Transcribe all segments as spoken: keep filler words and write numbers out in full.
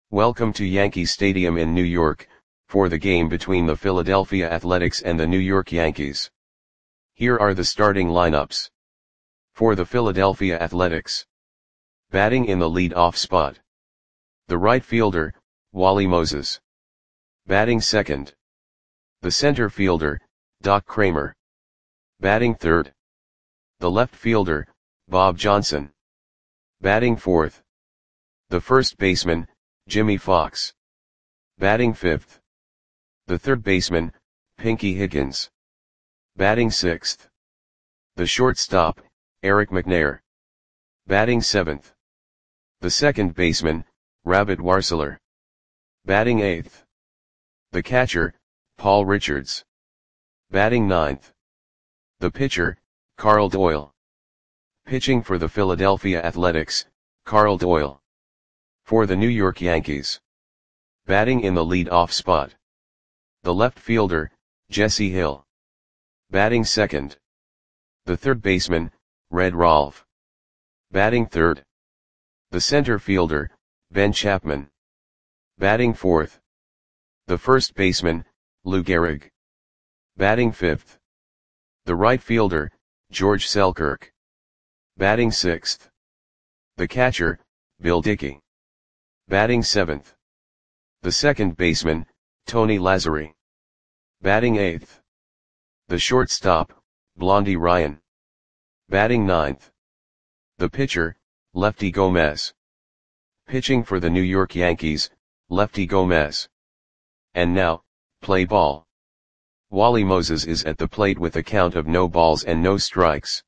Welcome to Yankee Stadium in New York, for the game between the Philadelphia Athletics and the New York Yankees. Here are the starting lineups. For the Philadelphia Athletics. Batting in the lead-off spot. The right fielder, Wally Moses. Batting second. The center fielder, Doc Kramer. Batting third. The left fielder, Bob Johnson. Batting fourth. The first baseman, Jimmie Foxx. Batting fifth. The third baseman, Pinky Higgins. Batting sixth. The shortstop, Eric McNair. Batting seventh. The second baseman, Rabbit Warseler. Batting eighth. The catcher, Paul Richards. Batting ninth. The pitcher, Carl Doyle. Pitching for the Philadelphia Athletics, Carl Doyle. For the New York Yankees. Batting in the lead-off spot. The left fielder, Jesse Hill. Batting second. The third baseman, Red Rolfe. Batting third. The center fielder, Ben Chapman. Batting fourth. The first baseman, Lou Gehrig. Batting fifth. The right fielder, George Selkirk. Batting sixth. The catcher, Bill Dickey. Batting seventh. The second baseman, Tony Lazzeri. Batting eighth. The shortstop, Blondie Ryan. Batting ninth. The pitcher, Lefty Gomez. Pitching for the New York Yankees, Lefty Gomez. And now, play ball. Wally Moses is at the plate with a count of no balls and no strikes.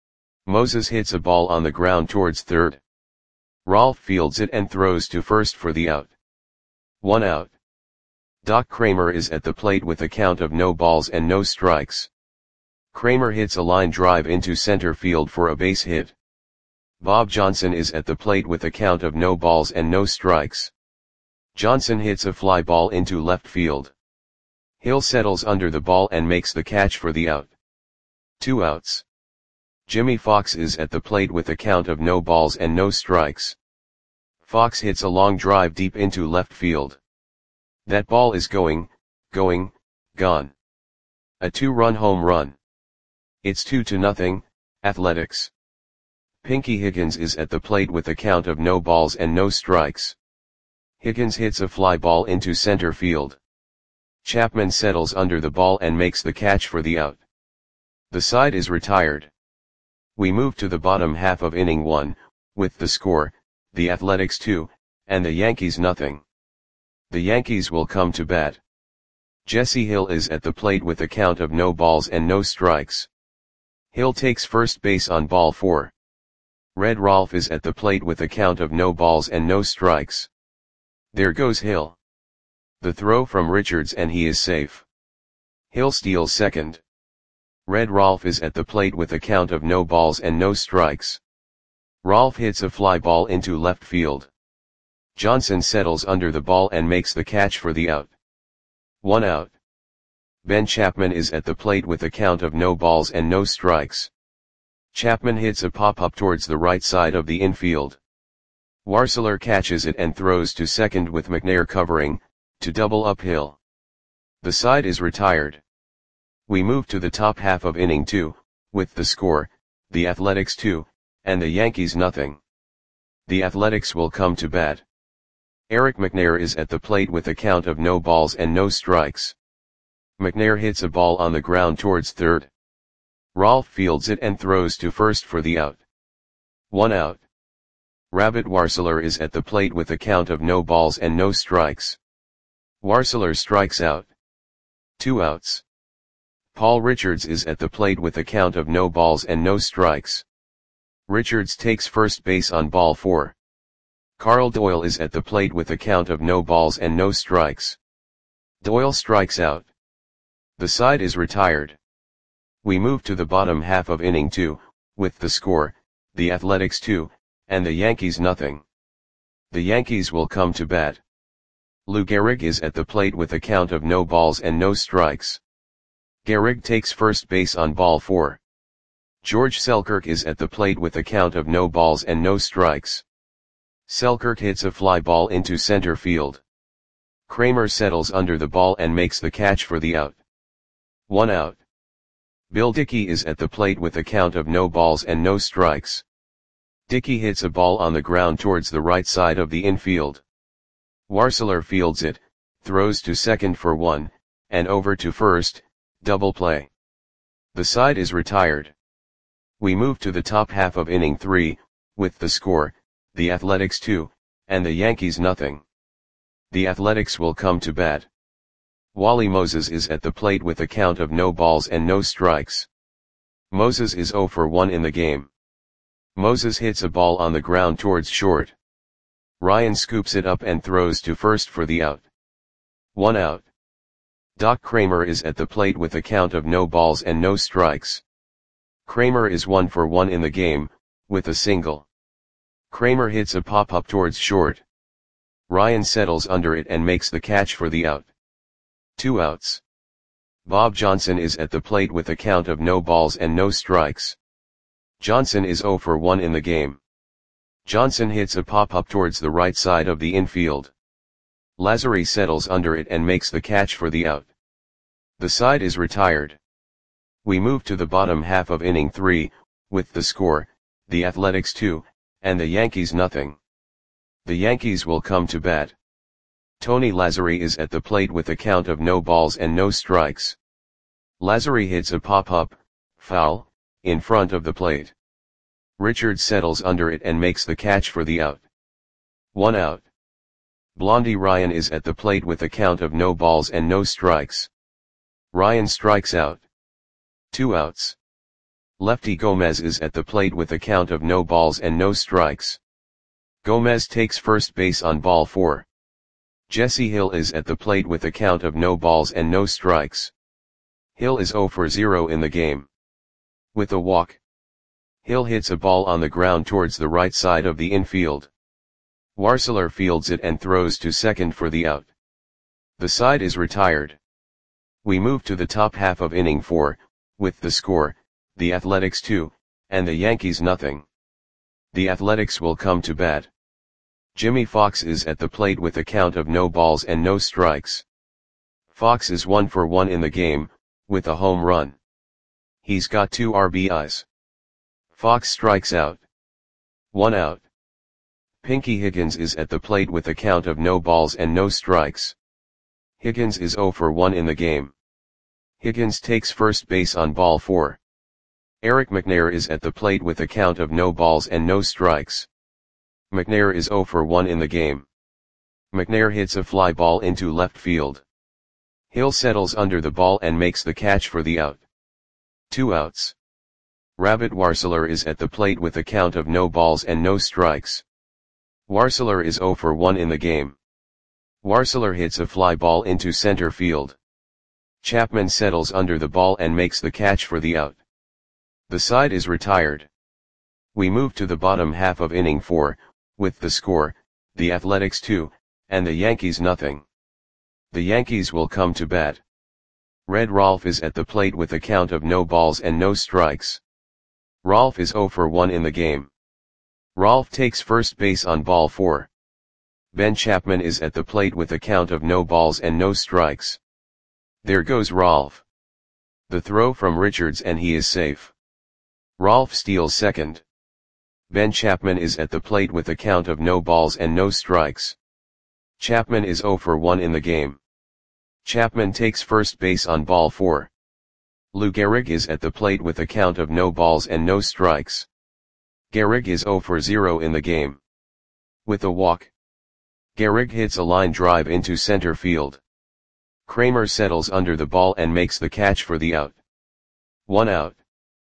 Moses hits a ball on the ground towards third. Rolfe fields it and throws to first for the out. One out. Doc Kramer is at the plate with a count of no balls and no strikes. Kramer hits a line drive into center field for a base hit. Bob Johnson is at the plate with a count of no balls and no strikes. Johnson hits a fly ball into left field. Hill settles under the ball and makes the catch for the out. Two outs. Jimmie Foxx is at the plate with a count of no balls and no strikes. Foxx hits a long drive deep into left field. That ball is going, going, gone. A two-run home run. It's two to nothing, Athletics. Pinky Higgins is at the plate with a count of no balls and no strikes. Higgins hits a fly ball into center field. Chapman settles under the ball and makes the catch for the out. The side is retired. We move to the bottom half of inning one, with the score, the Athletics two, and the Yankees nothing. The Yankees will come to bat. Jesse Hill is at the plate with a count of no balls and no strikes. Hill takes first base on ball four. Red Rolfe is at the plate with a count of no balls and no strikes. There goes Hill. The throw from Richards and he is safe. Hill steals second. Red Rolfe is at the plate with a count of no balls and no strikes. Rolfe hits a fly ball into left field. Johnson settles under the ball and makes the catch for the out. One out. Ben Chapman is at the plate with a count of no balls and no strikes. Chapman hits a pop-up towards the right side of the infield. Warseler catches it and throws to second with McNair covering, to double up Hill. The side is retired. We move to the top half of inning two, with the score, the Athletics two, and the Yankees nothing. The Athletics will come to bat. Eric McNair is at the plate with a count of no balls and no strikes. McNair hits a ball on the ground towards third. Rolfe fields it and throws to first for the out. One out. Rabbit Warseler is at the plate with a count of no balls and no strikes. Warseler strikes out. Two outs. Paul Richards is at the plate with a count of no balls and no strikes. Richards takes first base on ball four. Carl Doyle is at the plate with a count of no balls and no strikes. Doyle strikes out. The side is retired. We move to the bottom half of inning two, with the score, the Athletics two, and the Yankees nothing. The Yankees will come to bat. Lou Gehrig is at the plate with a count of no balls and no strikes. Gehrig takes first base on ball four. George Selkirk is at the plate with a count of no balls and no strikes. Selkirk hits a fly ball into center field. Kramer settles under the ball and makes the catch for the out. One out. Bill Dickey is at the plate with a count of no balls and no strikes. Dickey hits a ball on the ground towards the right side of the infield. Warseler fields it, throws to second for one, and over to first, double play. The side is retired. We move to the top half of inning three, with the score, the Athletics two, and the Yankees nothing. The Athletics will come to bat. Wally Moses is at the plate with a count of no balls and no strikes. Moses is oh for one in the game. Moses hits a ball on the ground towards short. Ryan scoops it up and throws to first for the out. One out. Doc Kramer is at the plate with a count of no balls and no strikes. Kramer is one for one in the game, with a single. Kramer hits a pop-up towards short. Ryan settles under it and makes the catch for the out. Two outs. Bob Johnson is at the plate with a count of no balls and no strikes. Johnson is oh for one in the game. Johnson hits a pop-up towards the right side of the infield. Lazary settles under it and makes the catch for the out. The side is retired. We move to the bottom half of inning three, with the score, the Athletics two, and the Yankees nothing. The Yankees will come to bat. Tony Lazary is at the plate with a count of no balls and no strikes. Lazary hits a pop-up, foul, in front of the plate. Richards settles under it and makes the catch for the out. One out. Blondie Ryan is at the plate with a count of no balls and no strikes. Ryan strikes out. Two outs. Lefty Gomez is at the plate with a count of no balls and no strikes. Gomez takes first base on ball four. Jesse Hill is at the plate with a count of no balls and no strikes. Hill is oh for zero in the game. With a walk. Hill hits a ball on the ground towards the right side of the infield. Warseler fields it and throws to second for the out. The side is retired. We move to the top half of inning four, with the score, the Athletics two, and the Yankees nothing. The Athletics will come to bat. Jimmy Fox is at the plate with a count of no balls and no strikes. Fox is one for one in the game, with a home run. He's got two R B Is. Fox strikes out. One out. Pinky Higgins is at the plate with a count of no balls and no strikes. Higgins is oh for one in the game. Higgins takes first base on ball four. Eric McNair is at the plate with a count of no balls and no strikes. McNair is oh for one in the game. McNair hits a fly ball into left field. Hill settles under the ball and makes the catch for the out. Two outs. Rabbit Warseler is at the plate with a count of no balls and no strikes. Warseler is oh for one in the game. Warseler hits a fly ball into center field. Chapman settles under the ball and makes the catch for the out. The side is retired. We move to the bottom half of inning four, with the score, the Athletics two, and the Yankees nothing. The Yankees will come to bat. Red Rolfe is at the plate with a count of no balls and no strikes. Rolfe is oh for one in the game. Rolfe takes first base on ball four. Ben Chapman is at the plate with a count of no balls and no strikes. There goes Rolfe. The throw from Richards and he is safe. Rolfe steals second. Ben Chapman is at the plate with a count of no balls and no strikes. Chapman is oh for one in the game. Chapman takes first base on ball four. Lou Gehrig is at the plate with a count of no balls and no strikes. Gehrig is oh for zero in the game. With a walk. Gehrig hits a line drive into center field. Kramer settles under the ball and makes the catch for the out. One out.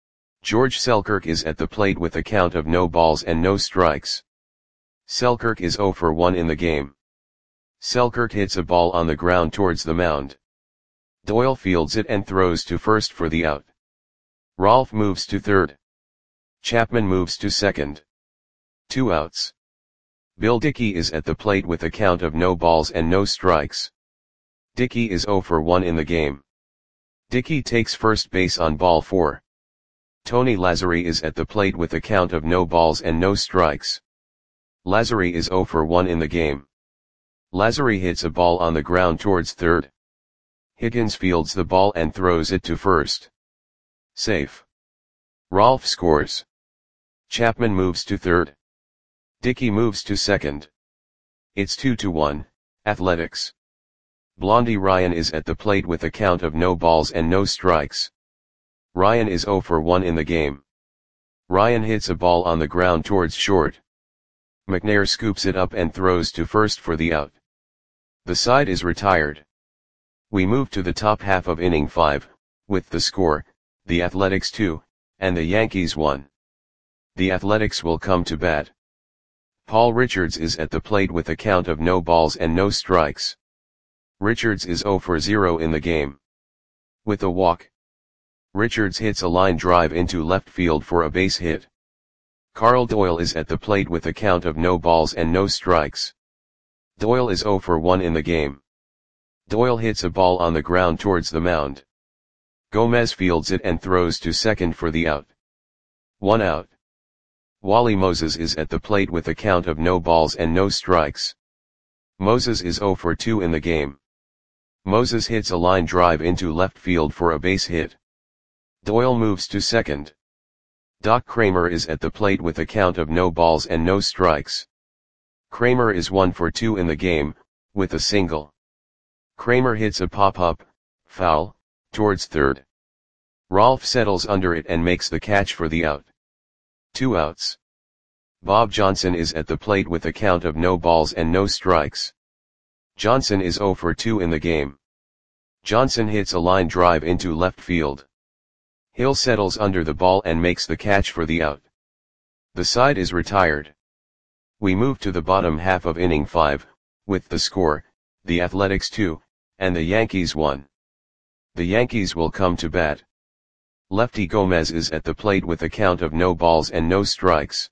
George Selkirk is at the plate with a count of no balls and no strikes. Selkirk is oh for one in the game. Selkirk hits a ball on the ground towards the mound. Doyle fields it and throws to first for the out. Rolfe moves to third. Chapman moves to second. Two outs. Bill Dickey is at the plate with a count of no balls and no strikes. Dickey is oh for one in the game. Dickey takes first base on ball four. Tony Lazary is at the plate with a count of no balls and no strikes. Lazary is zero for one in the game. Lazary hits a ball on the ground towards third. Higgins fields the ball and throws it to first. Safe. Rolf scores. Chapman moves to third. Dickey moves to second. It's two to one, Athletics. Blondie Ryan is at the plate with a count of no balls and no strikes. Ryan is zero for one in the game. Ryan hits a ball on the ground towards short. McNair scoops it up and throws to first for the out. The side is retired. We move to the top half of inning five, with the score, the Athletics two, and the Yankees one. The Athletics will come to bat. Paul Richards is at the plate with a count of no balls and no strikes. Richards is zero for zero in the game. With a walk. Richards hits a line drive into left field for a base hit. Carl Doyle is at the plate with a count of no balls and no strikes. Doyle is zero for one in the game. Doyle hits a ball on the ground towards the mound. Gomez fields it and throws to second for the out. One out. Wally Moses is at the plate with a count of no balls and no strikes. Moses is zero for two in the game. Moses hits a line drive into left field for a base hit. Doyle moves to second. Doc Kramer is at the plate with a count of no balls and no strikes. Kramer is one for two in the game, with a single. Kramer hits a pop-up, foul, towards third. Rolf settles under it and makes the catch for the out. Two outs. Bob Johnson is at the plate with a count of no balls and no strikes. Johnson is zero for two in the game. Johnson hits a line drive into left field. Hill settles under the ball and makes the catch for the out. The side is retired. We move to the bottom half of inning five, with the score, the Athletics two, and the Yankees one. The Yankees will come to bat. Lefty Gomez is at the plate with a count of no balls and no strikes.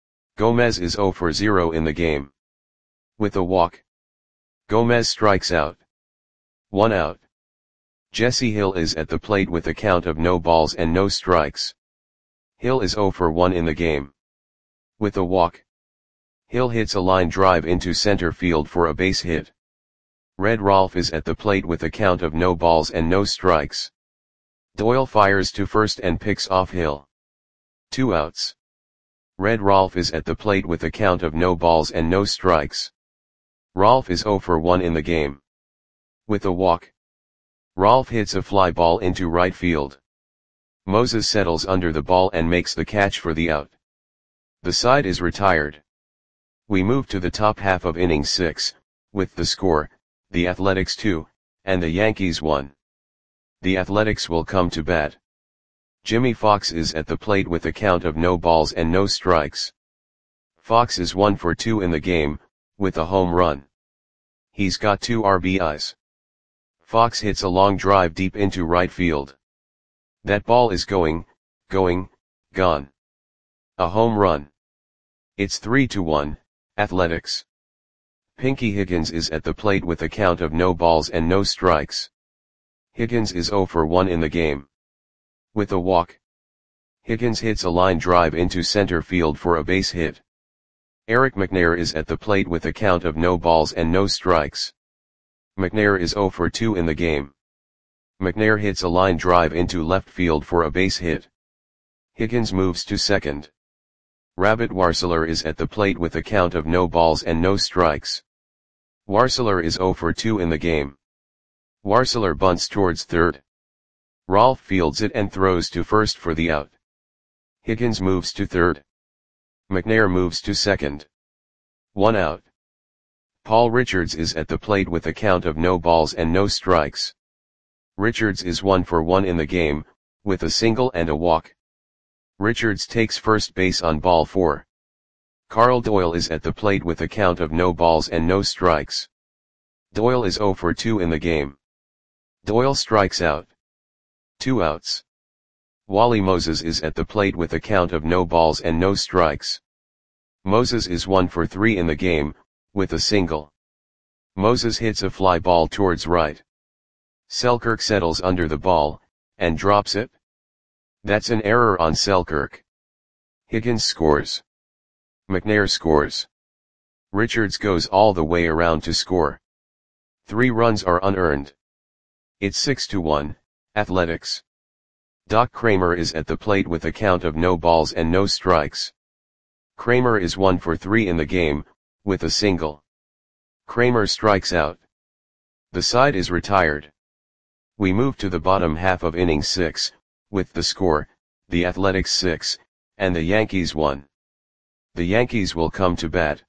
Gomez is zero for zero in the game. With a walk. Gomez strikes out. One out. Jesse Hill is at the plate with a count of no balls and no strikes. Hill is zero for one in the game. With a walk. Hill hits a line drive into center field for a base hit. Red Rolf is at the plate with a count of no balls and no strikes. Doyle fires to first and picks off Hill. Two outs. Red Rolf is at the plate with a count of no balls and no strikes. Rolf is zero for one in the game. With a walk. Rolf hits a fly ball into right field. Moses settles under the ball and makes the catch for the out. The side is retired. We move to the top half of inning six, with the score, the Athletics two, and the Yankees one. The Athletics will come to bat. Jimmy Fox is at the plate with a count of no balls and no strikes. Fox is one for two in the game, with a home run. He's got two R B Is. Fox hits a long drive deep into right field. That ball is going, going, gone. A home run. It's three to one, Athletics. Pinky Higgins is at the plate with a count of no balls and no strikes. Higgins is zero for one in the game. With a walk. Higgins hits a line drive into center field for a base hit. Eric McNair is at the plate with a count of no balls and no strikes. McNair is zero for two in the game. McNair hits a line drive into left field for a base hit. Higgins moves to second. Rabbit Warseler is at the plate with a count of no balls and no strikes. Warseler is zero for two in the game. Warseler bunts towards third. Rolf fields it and throws to first for the out. Higgins moves to third. McNair moves to second. One out. Paul Richards is at the plate with a count of no balls and no strikes. Richards is one for one in the game, with a single and a walk. Richards takes first base on ball four. Carl Doyle is at the plate with a count of no balls and no strikes. Doyle is zero for two in the game. Doyle strikes out. Two outs. Wally Moses is at the plate with a count of no balls and no strikes. Moses is one for three in the game, with a single. Moses hits a fly ball towards right. Selkirk settles under the ball, and drops it. That's an error on Selkirk. Higgins scores. McNair scores. Richards goes all the way around to score. Three runs are unearned. It's six to one, Athletics. Doc Kramer is at the plate with a count of no balls and no strikes. Kramer is one for three in the game, with a single. Kramer strikes out. The side is retired. We move to the bottom half of inning six, with the score, the Athletics six, and the Yankees one. The Yankees will come to bat.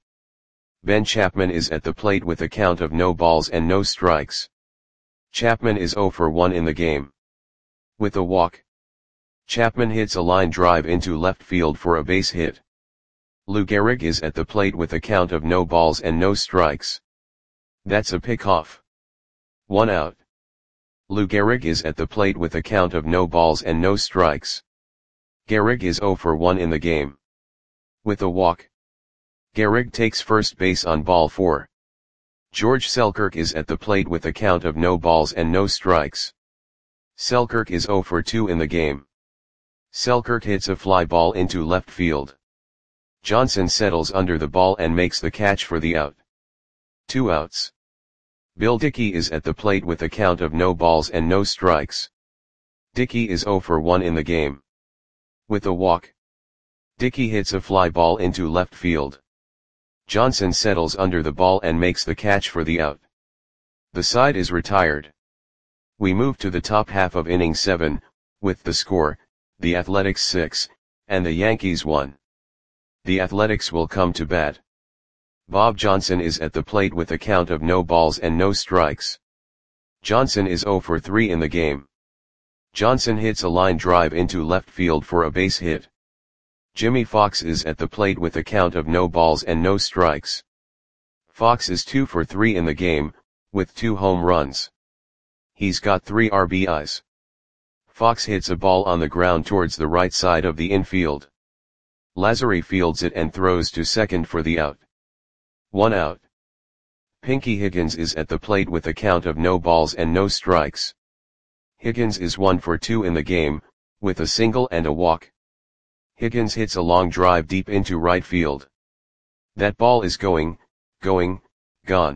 Ben Chapman is at the plate with a count of no balls and no strikes. Chapman is zero for one in the game. With a walk. Chapman hits a line drive into left field for a base hit. Lou Gehrig is at the plate with a count of no balls and no strikes. That's a pickoff. One out. Lou Gehrig is at the plate with a count of no balls and no strikes. Gehrig is zero for one in the game. With a walk. Gehrig takes first base on ball four. George Selkirk is at the plate with a count of no balls and no strikes. Selkirk is zero for two in the game. Selkirk hits a fly ball into left field. Johnson settles under the ball and makes the catch for the out. Two outs. Bill Dickey is at the plate with a count of no balls and no strikes. Dickey is zero for one in the game. With a walk. Dickey hits a fly ball into left field. Johnson settles under the ball and makes the catch for the out. The side is retired. We move to the top half of inning seven, with the score, the Athletics six, and the Yankees one. The Athletics will come to bat. Bob Johnson is at the plate with a count of no balls and no strikes. Johnson is zero for three in the game. Johnson hits a line drive into left field for a base hit. Jimmy Fox is at the plate with a count of no balls and no strikes. Fox is two for three in the game, with two home runs. He's got three R B Is. Fox hits a ball on the ground towards the right side of the infield. Lazary fields it and throws to second for the out. One out. Pinky Higgins is at the plate with a count of no balls and no strikes. Higgins is one for two in the game, with a single and a walk. Higgins hits a long drive deep into right field. That ball is going, going, gone.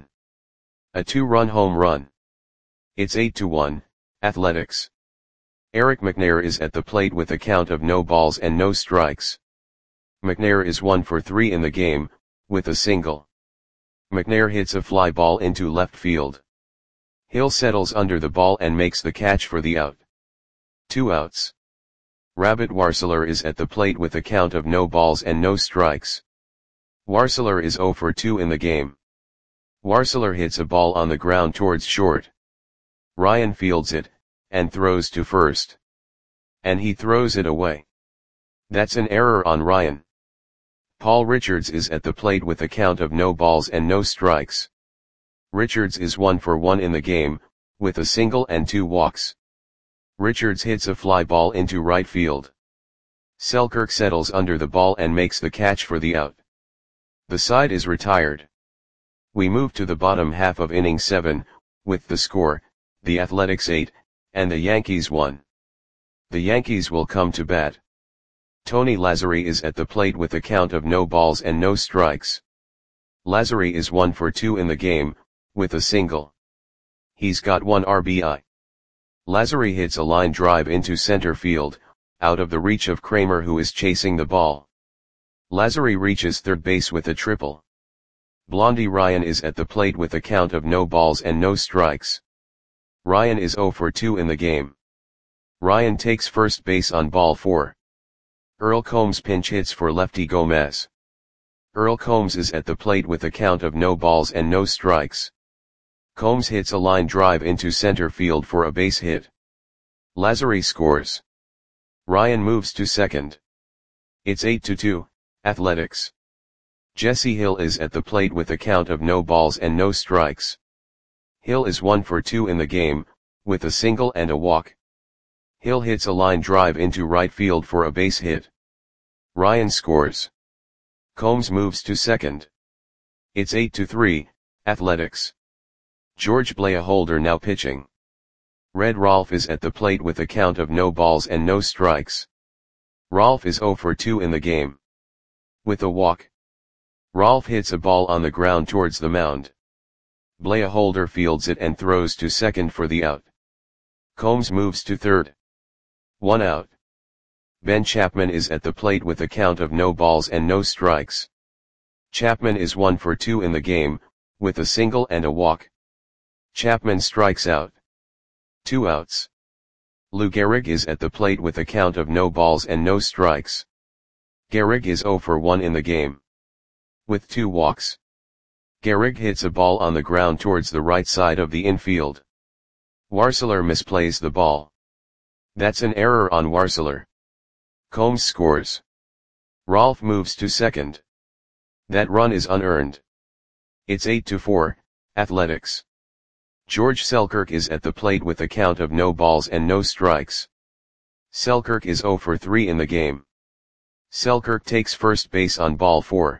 A two-run home run. It's eight to one, Athletics. Eric McNair is at the plate with a count of no balls and no strikes. McNair is one for three in the game, with a single. McNair hits a fly ball into left field. Hill settles under the ball and makes the catch for the out. Two outs. Rabbit Warseler is at the plate with a count of no balls and no strikes. Warseler is zero for two in the game. Warseler hits a ball on the ground towards short. Ryan fields it, and throws to first. And he throws it away. That's an error on Ryan. Paul Richards is at the plate with a count of no balls and no strikes. Richards is one for one in the game, with a single and two walks. Richards hits a fly ball into right field. Selkirk settles under the ball and makes the catch for the out. The side is retired. We move to the bottom half of inning seven, with the score, the Athletics eight, and the Yankees one. The Yankees will come to bat. Tony Lazary is at the plate with a count of no balls and no strikes. Lazary is one for two in the game, with a single. He's got one R B I. Lazary hits a line drive into center field, out of the reach of Kramer who is chasing the ball. Lazary reaches third base with a triple. Blondie Ryan is at the plate with a count of no balls and no strikes. Ryan is zero for two in the game. Ryan takes first base on ball four. Earl Combs pinch hits for lefty Gomez. Earl Combs is at the plate with a count of no balls and no strikes. Combs hits a line drive into center field for a base hit. Lazary scores. Ryan moves to second. It's eight to two, Athletics. Jesse Hill is at the plate with a count of no balls and no strikes. Hill is one for two in the game, with a single and a walk. Hill hits a line drive into right field for a base hit. Ryan scores. Combs moves to second. It's eight to three, Athletics. George Blaholder now pitching. Red Rolfe is at the plate with a count of no balls and no strikes. Rolfe is zero for two in the game. With a walk. Rolf hits a ball on the ground towards the mound. Blea Holder fields it and throws to second for the out. Combs moves to third. One out. Ben Chapman is at the plate with a count of no balls and no strikes. Chapman is one for two in the game, with a single and a walk. Chapman strikes out. Two outs. Lou Gehrig is at the plate with a count of no balls and no strikes. Gehrig is zero for one in the game. With two walks. Gehrig hits a ball on the ground towards the right side of the infield. Warseler misplays the ball. That's an error on Warseler. Combs scores. Rolf moves to second. That run is unearned. It's eight to four, Athletics. George Selkirk is at the plate with a count of no balls and no strikes. Selkirk is zero for three in the game. Selkirk takes first base on ball four.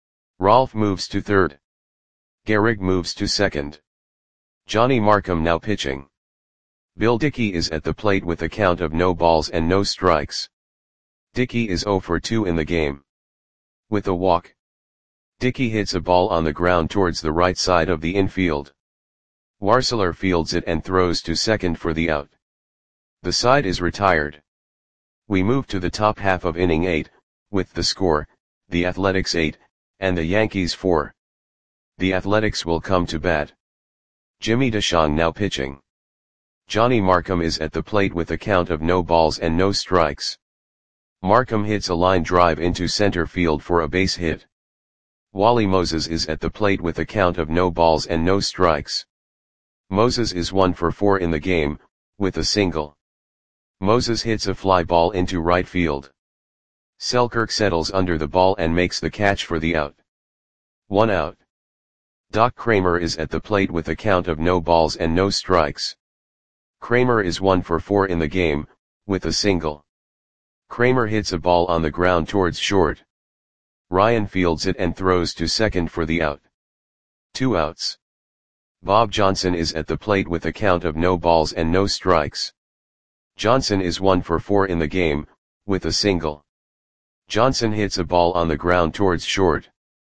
Rolf moves to third. Gehrig moves to second. Johnny Markham now pitching. Bill Dickey is at the plate with a count of no balls and no strikes. Dickey is zero for two in the game. With a walk. Dickey hits a ball on the ground towards the right side of the infield. Warseler fields it and throws to second for the out. The side is retired. We move to the top half of inning eight, with the score, the Athletics eight, and the Yankees four. The Athletics will come to bat. Jimmy DeShong now pitching. Johnny Markham is at the plate with a count of no balls and no strikes. Markham hits a line drive into center field for a base hit. Wally Moses is at the plate with a count of no balls and no strikes. Moses is one for four in the game, with a single. Moses hits a fly ball into right field. Selkirk settles under the ball and makes the catch for the out. One out. Doc Kramer is at the plate with a count of no balls and no strikes. Kramer is one for four in the game, with a single. Kramer hits a ball on the ground towards short. Ryan fields it and throws to second for the out. Two outs. Bob Johnson is at the plate with a count of no balls and no strikes. Johnson is one for four in the game, with a single. Johnson hits a ball on the ground towards short.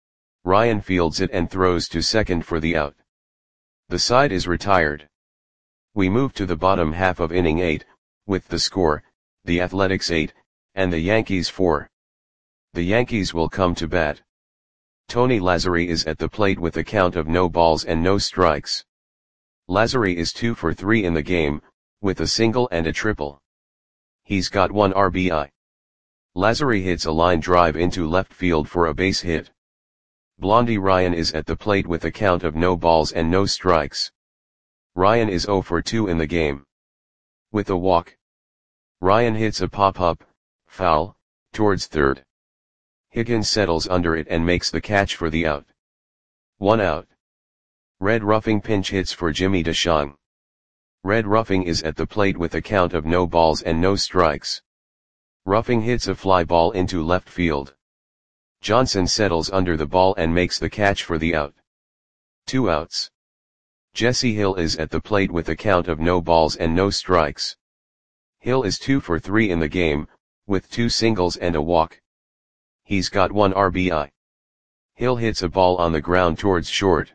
Ryan fields it and throws to second for the out. The side is retired. We move to the bottom half of inning eight, with the score, the Athletics eight, and the Yankees four. The Yankees will come to bat. Tony Lazzari is at the plate with a count of no balls and no strikes. Lazzari is two for three in the game, with a single and a triple. He's got one R B I. Lazzari hits a line drive into left field for a base hit. Blondie Ryan is at the plate with a count of no balls and no strikes. Ryan is zero for two in the game. With a walk. Ryan hits a pop-up, foul, towards third. Higgins settles under it and makes the catch for the out. One out. Red Ruffing pinch hits for Jimmy DeShong. Red Ruffing is at the plate with a count of no balls and no strikes. Ruffing hits a fly ball into left field. Johnson settles under the ball and makes the catch for the out. Two outs. Jesse Hill is at the plate with a count of no balls and no strikes. Hill is two for three in the game, with two singles and a walk. He's got one R B I. Hill hits a ball on the ground towards short.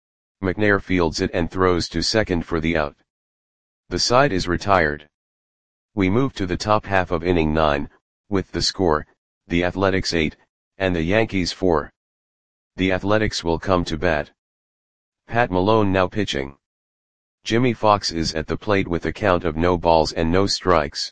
McNair fields it and throws to second for the out. The side is retired. We move to the top half of inning nine, with the score, the Athletics eight, and the Yankees four. The Athletics will come to bat. Pat Malone now pitching. Jimmy Fox is at the plate with a count of no balls and no strikes.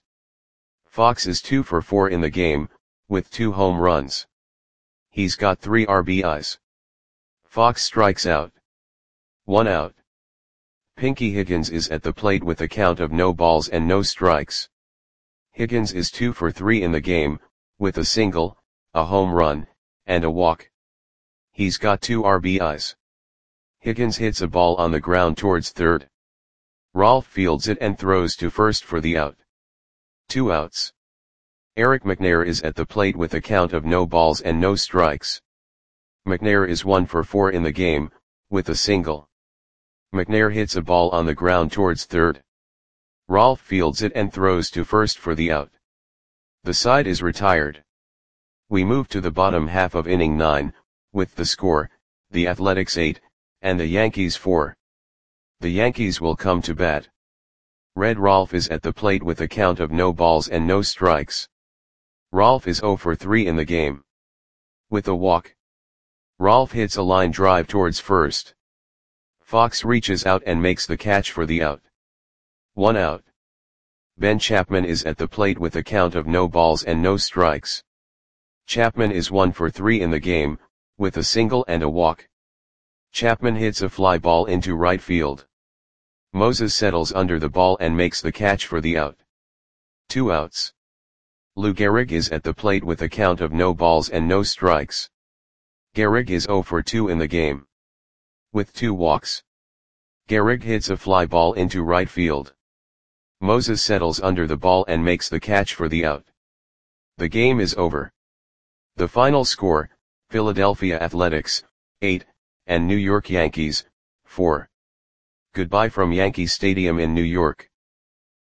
Fox is two for four in the game, with two home runs. He's got three R B Is. Fox strikes out. One out. Pinky Higgins is at the plate with a count of no balls and no strikes. Higgins is two for three in the game, with a single, a home run, and a walk. He's got two R B Is. Higgins hits a ball on the ground towards third. Rolf fields it and throws to first for the out. Two outs. Eric McNair is at the plate with a count of no balls and no strikes. McNair is one for four in the game, with a single. McNair hits a ball on the ground towards third. Rolf fields it and throws to first for the out. The side is retired. We move to the bottom half of inning nine, with the score, the Athletics eight, and the Yankees four. The Yankees will come to bat. Red Rolf is at the plate with a count of no balls and no strikes. Rolf is zero for three in the game. With a walk, Rolf hits a line drive towards first. Fox reaches out and makes the catch for the out. One out. Ben Chapman is at the plate with a count of no balls and no strikes. Chapman is one for three in the game, with a single and a walk. Chapman hits a fly ball into right field. Moses settles under the ball and makes the catch for the out. Two outs. Lou Gehrig is at the plate with a count of no balls and no strikes. Gehrig is zero for two in the game. With two walks, Gehrig hits a fly ball into right field. Moses settles under the ball and makes the catch for the out. The game is over. The final score, Philadelphia Athletics, eight, and New York Yankees, four. Goodbye from Yankee Stadium in New York.